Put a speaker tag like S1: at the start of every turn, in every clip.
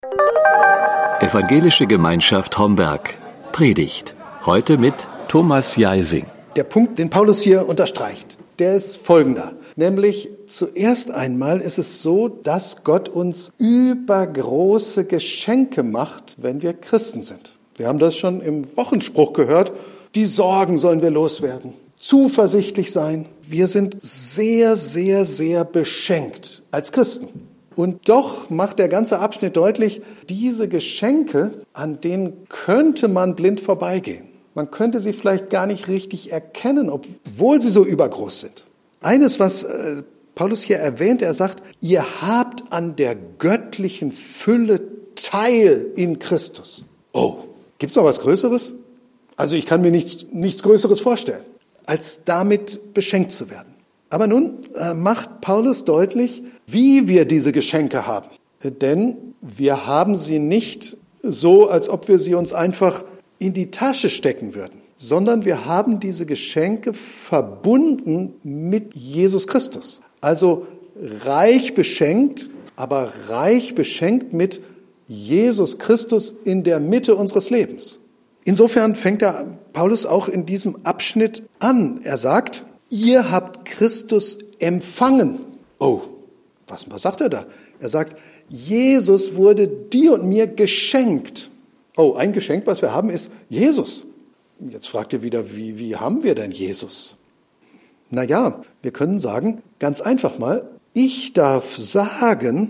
S1: Evangelische Gemeinschaft Homberg. Predigt. Heute mit Thomas Jeising.
S2: Der Punkt, den Paulus hier unterstreicht, der ist folgender. Nämlich zuerst einmal ist es so, dass Gott uns übergroße Geschenke macht, wenn wir Christen sind. Wir haben das schon im Wochenspruch gehört. Die Sorgen sollen wir loswerden. Zuversichtlich sein. Wir sind sehr, sehr, sehr beschenkt als Christen. Und doch macht der ganze Abschnitt deutlich, diese Geschenke, an denen könnte man blind vorbeigehen. Man könnte sie vielleicht gar nicht richtig erkennen, obwohl sie so übergroß sind. Eines, was Paulus hier erwähnt, er sagt, ihr habt an der göttlichen Fülle Teil in Christus. Oh, gibt's noch was Größeres? Also ich kann mir nichts Größeres vorstellen, als damit beschenkt zu werden. Aber nun macht Paulus deutlich, wie wir diese Geschenke haben. Denn wir haben sie nicht so, als ob wir sie uns einfach in die Tasche stecken würden, sondern wir haben diese Geschenke verbunden mit Jesus Christus. Also reich beschenkt, aber reich beschenkt mit Jesus Christus in der Mitte unseres Lebens. Insofern fängt Paulus auch in diesem Abschnitt an. Er sagt, ihr habt Christus empfangen. Oh, was sagt er da? Er sagt, Jesus wurde dir und mir geschenkt. Oh, ein Geschenk, was wir haben, ist Jesus. Jetzt fragt ihr wieder, wie haben wir denn Jesus? Naja, wir können sagen, ganz einfach mal, ich darf sagen,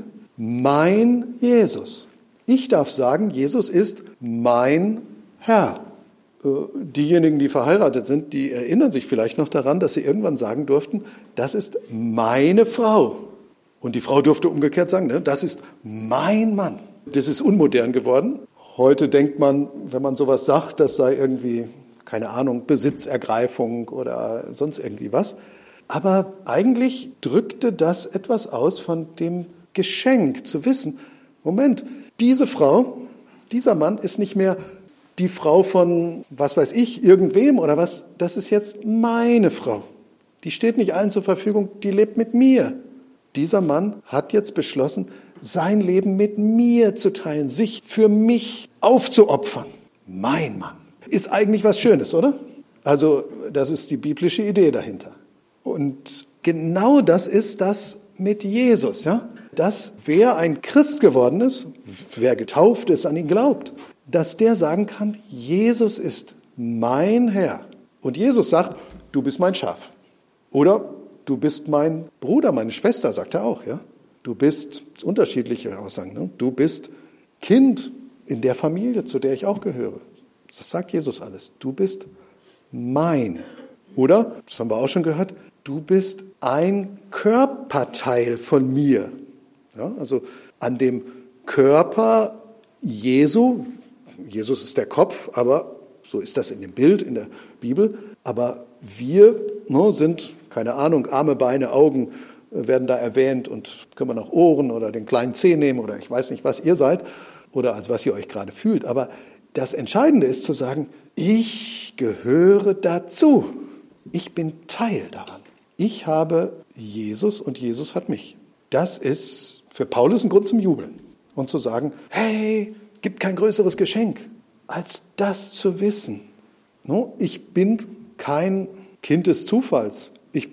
S2: mein Jesus. Ich darf sagen, Jesus ist mein Herr. Diejenigen, die verheiratet sind, die erinnern sich vielleicht noch daran, dass sie irgendwann sagen durften, das ist meine Frau. Und die Frau durfte umgekehrt sagen, ne, das ist mein Mann. Das ist unmodern geworden. Heute denkt man, wenn man sowas sagt, das sei irgendwie, keine Ahnung, Besitzergreifung oder sonst irgendwie was. Aber eigentlich drückte das etwas aus von dem Geschenk, zu wissen, Moment, diese Frau, dieser Mann ist nicht mehr die Frau von, was weiß ich, irgendwem oder was, das ist jetzt meine Frau. Die steht nicht allen zur Verfügung, die lebt mit mir. Dieser Mann hat jetzt beschlossen, sein Leben mit mir zu teilen, sich für mich aufzuopfern. Mein Mann. Ist eigentlich was Schönes, oder? Also, das ist die biblische Idee dahinter. Und genau das ist das mit Jesus, ja? Dass wer ein Christ geworden ist, wer getauft ist, an ihn glaubt, dass der sagen kann, Jesus ist mein Herr. Und Jesus sagt, du bist mein Schaf. Oder du bist mein Bruder, meine Schwester, sagt er auch, ja. Du bist, unterschiedliche Aussagen, ne? Du bist Kind in der Familie, zu der ich auch gehöre. Das sagt Jesus alles. Du bist mein. Oder, das haben wir auch schon gehört, du bist ein Körperteil von mir. Ja, also an dem Körper Jesu, Jesus ist der Kopf, aber so ist das in dem Bild, in der Bibel. Aber wir sind, keine Ahnung, Arme, Beine, Augen werden da erwähnt und können wir noch Ohren oder den kleinen Zeh nehmen oder ich weiß nicht, was ihr seid oder als was ihr euch gerade fühlt. Aber das Entscheidende ist zu sagen, ich gehöre dazu. Ich bin Teil daran. Ich habe Jesus und Jesus hat mich. Das ist für Paulus ein Grund zum Jubeln und zu sagen, hey, gibt kein größeres Geschenk, als das zu wissen. Ich bin kein Kind des Zufalls. Ich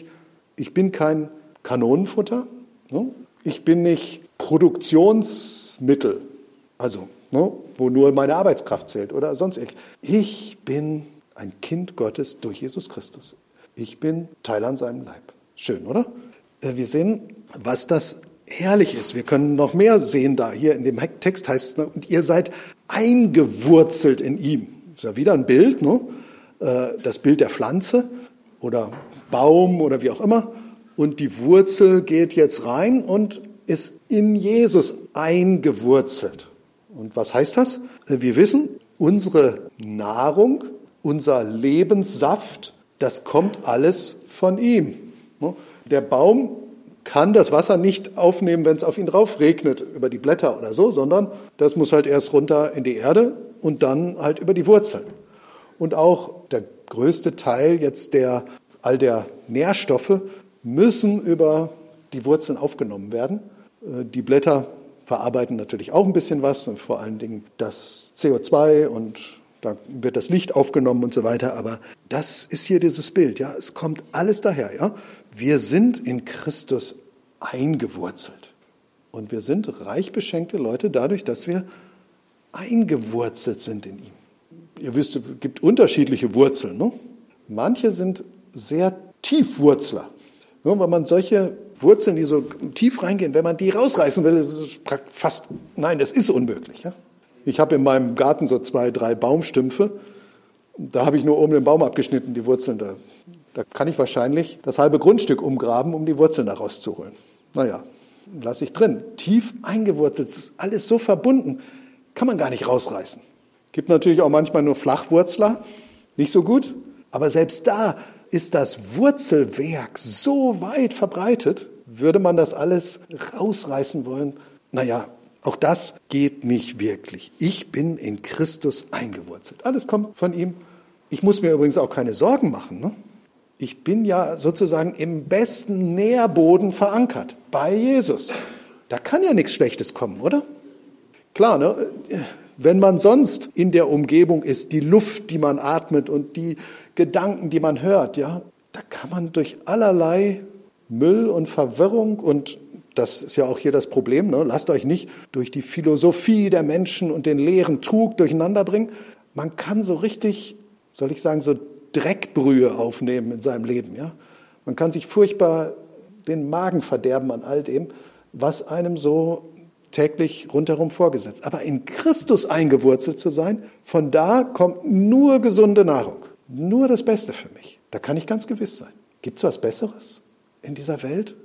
S2: bin kein Kanonenfutter. Ich bin nicht Produktionsmittel, also wo nur meine Arbeitskraft zählt oder sonst irgendwas. Ich bin ein Kind Gottes durch Jesus Christus. Ich bin Teil an seinem Leib. Schön, oder? Wir sehen, was das herrlich ist. Wir können noch mehr sehen da. Hier in dem Text heißt es, und ihr seid eingewurzelt in ihm. Das ist ja wieder ein Bild, ne? Das Bild der Pflanze oder Baum oder wie auch immer. Und die Wurzel geht jetzt rein und ist in Jesus eingewurzelt. Und was heißt das? Wir wissen, unsere Nahrung, unser Lebenssaft, das kommt alles von ihm. Der Baum kann das Wasser nicht aufnehmen, wenn es auf ihn drauf regnet, über die Blätter oder so, sondern das muss halt erst runter in die Erde und dann halt über die Wurzeln. Und auch der größte Teil jetzt all der Nährstoffe müssen über die Wurzeln aufgenommen werden. Die Blätter verarbeiten natürlich auch ein bisschen was und vor allen Dingen das CO2 und da wird das Licht aufgenommen und so weiter. Aber das ist hier dieses Bild, ja. Es kommt alles daher, ja. Wir sind in Christus eingewurzelt. Und wir sind reich beschenkte Leute dadurch, dass wir eingewurzelt sind in ihm. Ihr wisst, es gibt unterschiedliche Wurzeln. Ne? Manche sind sehr Tiefwurzler. Ne? Wenn man solche Wurzeln, die so tief reingehen, wenn man die rausreißen will, ist es fast, nein, das ist unmöglich. Ja? Ich habe in meinem Garten so 2, 3 Baumstümpfe. Da habe ich nur oben den Baum abgeschnitten, die Wurzeln. Da kann ich wahrscheinlich das halbe Grundstück umgraben, um die Wurzeln da rauszuholen. Naja, lasse ich drin. Tief eingewurzelt, alles so verbunden, kann man gar nicht rausreißen. Gibt natürlich auch manchmal nur Flachwurzler, nicht so gut. Aber selbst da ist das Wurzelwerk so weit verbreitet, würde man das alles rausreißen wollen. Naja, auch das geht nicht wirklich. Ich bin in Christus eingewurzelt. Alles kommt von ihm. Ich muss mir übrigens auch keine Sorgen machen. Ne? Ich bin ja sozusagen im besten Nährboden verankert, bei Jesus. Da kann ja nichts Schlechtes kommen, oder? Klar, ne? Wenn man sonst in der Umgebung ist, die Luft, die man atmet und die Gedanken, die man hört, ja, da kann man durch allerlei Müll und Verwirrung und das ist ja auch hier das Problem, ne? Lasst euch nicht durch die Philosophie der Menschen und den leeren Trug durcheinander bringen. Man kann so richtig, soll ich sagen, so Dreckbrühe aufnehmen in seinem Leben. Ja? Man kann sich furchtbar den Magen verderben an all dem, was einem so täglich rundherum vorgesetzt. Aber in Christus eingewurzelt zu sein, von da kommt nur gesunde Nahrung, nur das Beste für mich. Da kann ich ganz gewiss sein. Gibt es was Besseres in dieser Welt?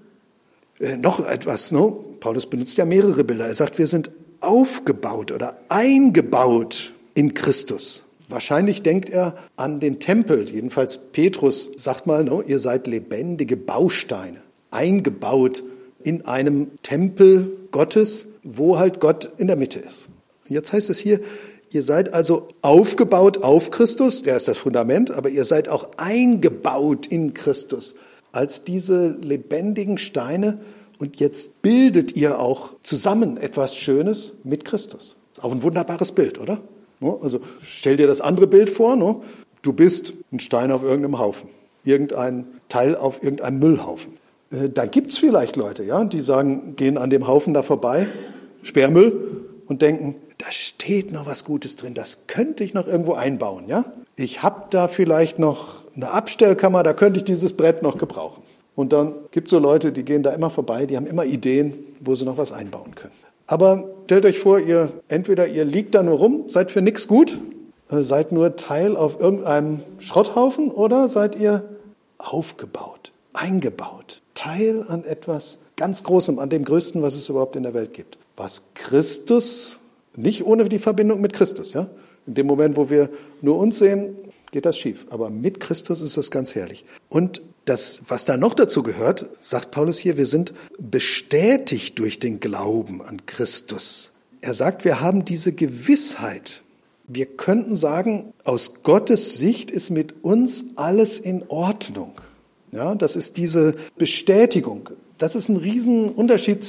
S2: Noch etwas, ne? Paulus benutzt ja mehrere Bilder. Er sagt, wir sind aufgebaut oder eingebaut in Christus. Wahrscheinlich denkt er an den Tempel. Jedenfalls Petrus sagt mal, ne, ihr seid lebendige Bausteine, eingebaut in einem Tempel Gottes, wo halt Gott in der Mitte ist. Und jetzt heißt es hier, ihr seid also aufgebaut auf Christus, der ist das Fundament, aber ihr seid auch eingebaut in Christus als diese lebendigen Steine und jetzt bildet ihr auch zusammen etwas Schönes mit Christus. Ist auch ein wunderbares Bild, oder? Also stell dir das andere Bild vor, ne? Du bist ein Stein auf irgendeinem Haufen, irgendein Teil auf irgendeinem Müllhaufen. Da gibt's vielleicht Leute, ja, die sagen, gehen an dem Haufen da vorbei, Sperrmüll, und denken, da steht noch was Gutes drin, das könnte ich noch irgendwo einbauen, ja? Ich habe da vielleicht noch eine Abstellkammer, da könnte ich dieses Brett noch gebrauchen. Und dann gibt es so Leute, die gehen da immer vorbei, die haben immer Ideen, wo sie noch was einbauen können. Aber stellt euch vor, ihr liegt da nur rum, seid für nichts gut, seid nur Teil auf irgendeinem Schrotthaufen oder seid ihr aufgebaut, eingebaut, Teil an etwas ganz Großem, an dem Größten, was es überhaupt in der Welt gibt. Was Christus, nicht ohne die Verbindung mit Christus, ja? In dem Moment, wo wir nur uns sehen, geht das schief. Aber mit Christus ist das ganz herrlich. Und das, was da noch dazu gehört, sagt Paulus hier, wir sind bestätigt durch den Glauben an Christus. Er sagt, wir haben diese Gewissheit. Wir könnten sagen, aus Gottes Sicht ist mit uns alles in Ordnung. Ja, das ist diese Bestätigung. Das ist ein Riesenunterschied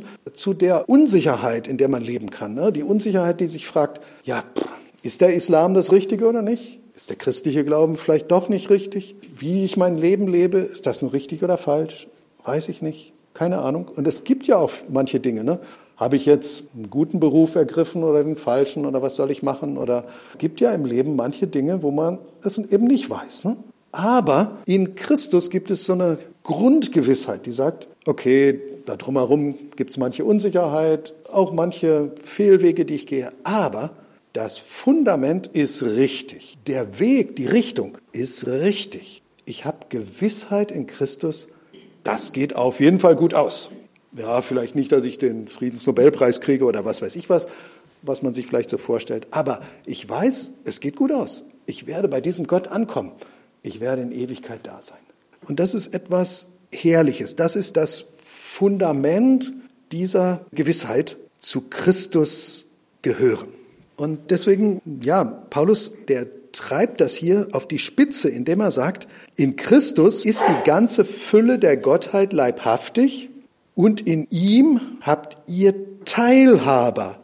S2: zu der Unsicherheit, in der man leben kann. Ne? Die Unsicherheit, die sich fragt, ja, ist der Islam das Richtige oder nicht? Ist der christliche Glauben vielleicht doch nicht richtig? Wie ich mein Leben lebe, ist das nur richtig oder falsch? Weiß ich nicht. Keine Ahnung. Und es gibt ja auch manche Dinge. Ne? Habe ich jetzt einen guten Beruf ergriffen oder den falschen oder was soll ich machen? Oder gibt ja im Leben manche Dinge, wo man es eben nicht weiß. Ne? Aber in Christus gibt es so eine Grundgewissheit, die sagt, okay, da drumherum gibt es manche Unsicherheit, auch manche Fehlwege, die ich gehe. Aber das Fundament ist richtig. Der Weg, die Richtung ist richtig. Ich habe Gewissheit in Christus, das geht auf jeden Fall gut aus. Ja, vielleicht nicht, dass ich den Friedensnobelpreis kriege oder was weiß ich was man sich vielleicht so vorstellt. Aber ich weiß, es geht gut aus. Ich werde bei diesem Gott ankommen. Ich werde in Ewigkeit da sein. Und das ist etwas Herrliches. Das ist das Fundament dieser Gewissheit, zu Christus gehören. Und deswegen, ja, Paulus, der treibt das hier auf die Spitze, indem er sagt, in Christus ist die ganze Fülle der Gottheit leibhaftig und in ihm habt ihr Teilhaber,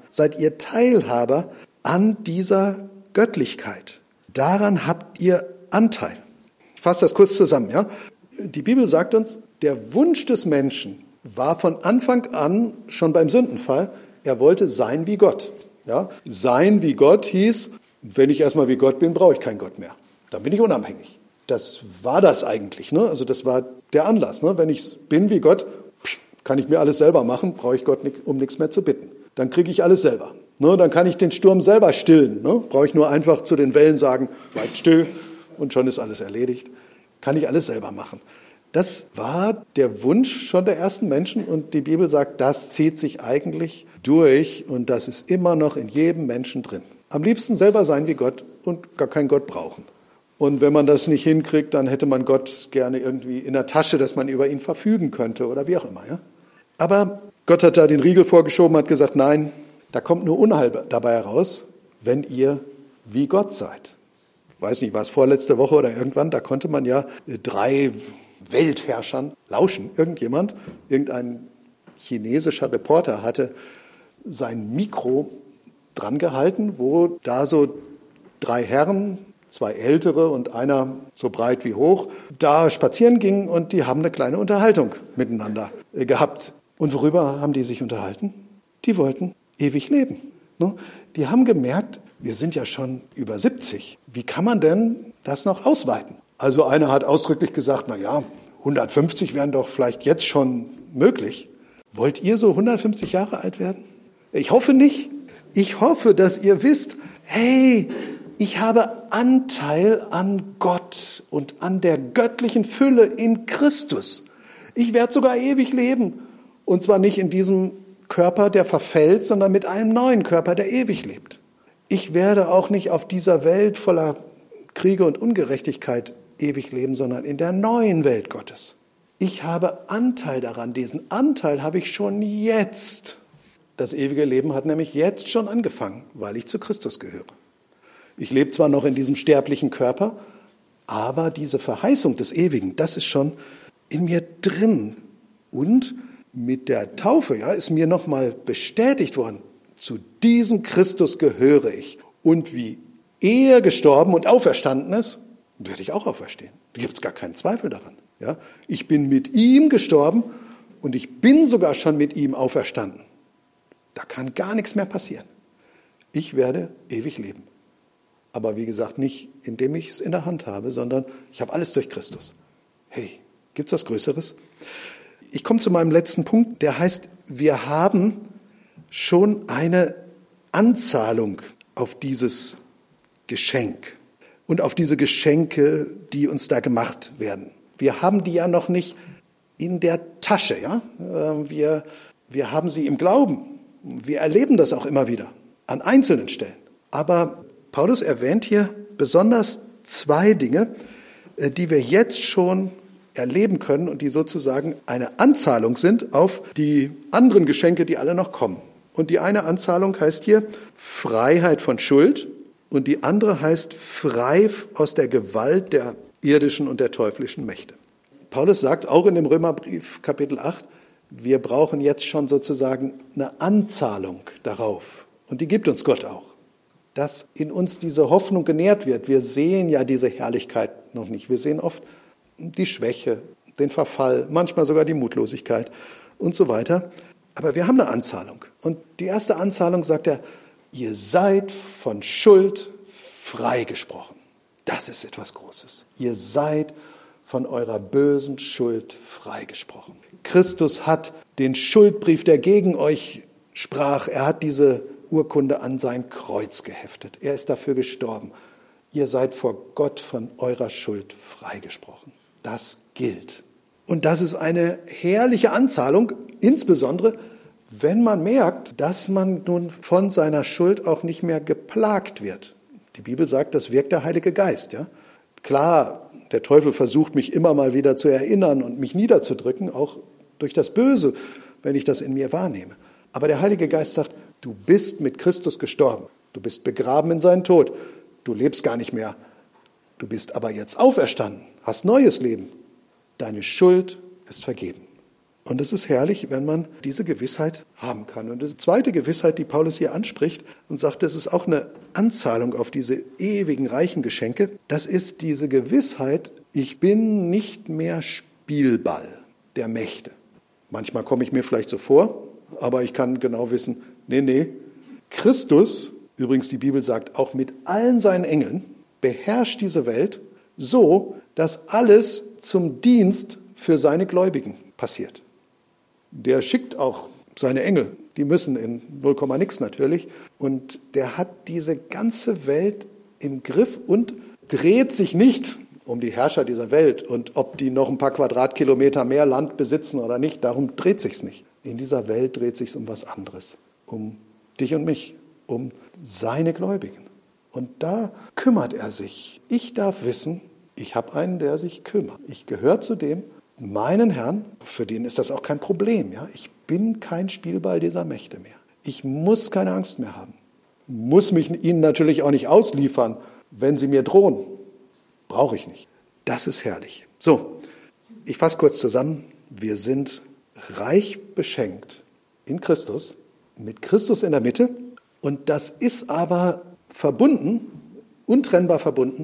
S2: an dieser Göttlichkeit. Daran habt ihr Anteil. Ich fasse das kurz zusammen, ja? Die Bibel sagt uns, der Wunsch des Menschen war von Anfang an, schon beim Sündenfall, er wollte sein wie Gott. Ja? Sein wie Gott hieß, wenn ich erstmal wie Gott bin, brauche ich keinen Gott mehr. Dann bin ich unabhängig. Das war das eigentlich. Ne? Also das war der Anlass. Ne? Wenn ich bin wie Gott, kann ich mir alles selber machen, brauche ich Gott um nichts mehr zu bitten. Dann kriege ich alles selber. Ne? Dann kann ich den Sturm selber stillen. Ne? Brauche ich nur einfach zu den Wellen sagen, seid still und schon ist alles erledigt. Kann ich alles selber machen. Das war der Wunsch schon der ersten Menschen und die Bibel sagt, das zieht sich eigentlich durch und das ist immer noch in jedem Menschen drin. Am liebsten selber sein wie Gott und gar keinen Gott brauchen. Und wenn man das nicht hinkriegt, dann hätte man Gott gerne irgendwie in der Tasche, dass man über ihn verfügen könnte oder wie auch immer. Ja? Aber Gott hat da den Riegel vorgeschoben, hat gesagt, nein, da kommt nur Unheil dabei heraus, wenn ihr wie Gott seid. Ich weiß nicht, war es vorletzte Woche oder irgendwann, da konnte man ja 3 Weltherrschern lauschen. Irgendein chinesischer Reporter hatte sein Mikro dran gehalten, wo da so 3 Herren, 2 ältere und einer so breit wie hoch, da spazieren gingen und die haben eine kleine Unterhaltung miteinander gehabt. Und worüber haben die sich unterhalten? Die wollten ewig leben. Die haben gemerkt, wir sind ja schon über 70. Wie kann man denn das noch ausweiten? Also einer hat ausdrücklich gesagt, 150 wären doch vielleicht jetzt schon möglich. Wollt ihr so 150 Jahre alt werden? Ich hoffe nicht. Ich hoffe, dass ihr wisst, hey, ich habe Anteil an Gott und an der göttlichen Fülle in Christus. Ich werde sogar ewig leben. Und zwar nicht in diesem Körper, der verfällt, sondern mit einem neuen Körper, der ewig lebt. Ich werde auch nicht auf dieser Welt voller Kriege und Ungerechtigkeit ewig leben, sondern in der neuen Welt Gottes. Ich habe Anteil daran. Diesen Anteil habe ich schon jetzt. Das ewige Leben hat nämlich jetzt schon angefangen, weil ich zu Christus gehöre. Ich lebe zwar noch in diesem sterblichen Körper, aber diese Verheißung des Ewigen, das ist schon in mir drin. Und mit der Taufe ist mir nochmal bestätigt worden, zu diesem Christus gehöre ich. Und wie er gestorben und auferstanden ist, werde ich auch auferstehen. Da gibt es gar keinen Zweifel daran. Ja? Ich bin mit ihm gestorben und ich bin sogar schon mit ihm auferstanden. Da kann gar nichts mehr passieren. Ich werde ewig leben. Aber wie gesagt, nicht indem ich es in der Hand habe, sondern ich habe alles durch Christus. Hey, gibt's was Größeres? Ich komme zu meinem letzten Punkt, der heißt, wir haben schon eine Anzahlung auf dieses Geschenk und auf diese Geschenke, die uns da gemacht werden. Wir haben die ja noch nicht in der Tasche, ja? Wir haben sie im Glauben. Wir erleben das auch immer wieder an einzelnen Stellen. Aber Paulus erwähnt hier besonders 2 Dinge, die wir jetzt schon erleben können und die sozusagen eine Anzahlung sind auf die anderen Geschenke, die alle noch kommen. Und die eine Anzahlung heißt hier Freiheit von Schuld und die andere heißt frei aus der Gewalt der irdischen und der teuflischen Mächte. Paulus sagt auch in dem Römerbrief Kapitel 8, wir brauchen jetzt schon sozusagen eine Anzahlung darauf. Und die gibt uns Gott auch. Dass in uns diese Hoffnung genährt wird. Wir sehen ja diese Herrlichkeit noch nicht. Wir sehen oft die Schwäche, den Verfall, manchmal sogar die Mutlosigkeit und so weiter. Aber wir haben eine Anzahlung. Und die erste Anzahlung sagt er, ihr seid von Schuld freigesprochen. Das ist etwas Großes. Ihr seid von eurer bösen Schuld freigesprochen. Christus hat den Schuldbrief, der gegen euch sprach, er hat diese Urkunde an sein Kreuz geheftet. Er ist dafür gestorben. Ihr seid vor Gott von eurer Schuld freigesprochen. Das gilt. Und das ist eine herrliche Anzahlung, insbesondere wenn man merkt, dass man nun von seiner Schuld auch nicht mehr geplagt wird. Die Bibel sagt, das wirkt der Heilige Geist. Ja? Klar, der Teufel versucht mich immer mal wieder zu erinnern und mich niederzudrücken, auch durch das Böse, wenn ich das in mir wahrnehme. Aber der Heilige Geist sagt, du bist mit Christus gestorben. Du bist begraben in seinen Tod. Du lebst gar nicht mehr. Du bist aber jetzt auferstanden, hast neues Leben. Deine Schuld ist vergeben. Und es ist herrlich, wenn man diese Gewissheit haben kann. Und die zweite Gewissheit, die Paulus hier anspricht und sagt, das ist auch eine Anzahlung auf diese ewigen reichen Geschenke, das ist diese Gewissheit, ich bin nicht mehr Spielball der Mächte. Manchmal komme ich mir vielleicht so vor, aber ich kann genau wissen, nee, Christus, übrigens die Bibel sagt, auch mit allen seinen Engeln, beherrscht diese Welt so, dass alles zum Dienst für seine Gläubigen passiert. Der schickt auch seine Engel, die müssen in 0, nix natürlich. Und der hat diese ganze Welt im Griff und dreht sich nicht um die Herrscher dieser Welt und ob die noch ein paar Quadratkilometer mehr Land besitzen oder nicht, darum dreht sich's nicht. In dieser Welt dreht sich's um was anderes, um dich und mich, um seine Gläubigen. Und da kümmert er sich. Ich darf wissen, ich habe einen, der sich kümmert. Ich gehöre zu dem, meinen Herrn, für den ist das auch kein Problem. Ja? Ich bin kein Spielball dieser Mächte mehr. Ich muss keine Angst mehr haben. Muss mich ihnen natürlich auch nicht ausliefern, wenn sie mir drohen. Brauche ich nicht. Das ist herrlich. So, ich fasse kurz zusammen. Wir sind reich beschenkt in Christus, mit Christus in der Mitte. Und das ist aber verbunden, untrennbar verbunden,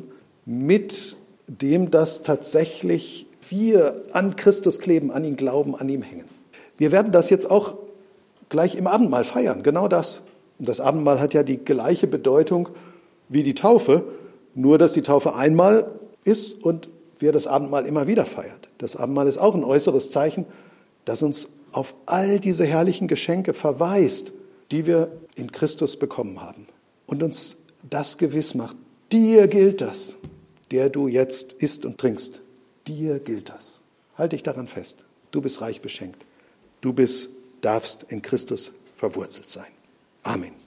S2: mit dem, dass tatsächlich wir an Christus kleben, an ihn glauben, an ihm hängen. Wir werden das jetzt auch gleich im Abendmahl feiern, genau das. Und das Abendmahl hat ja die gleiche Bedeutung wie die Taufe, nur dass die Taufe einmal ist und wir das Abendmahl immer wieder feiert. Das Abendmahl ist auch ein äußeres Zeichen, das uns auf all diese herrlichen Geschenke verweist, die wir in Christus bekommen haben. Und uns das gewiss macht, dir gilt das, der du jetzt isst und trinkst. Dir gilt das. Halt dich daran fest. Du bist reich beschenkt. Du darfst in Christus verwurzelt sein. Amen.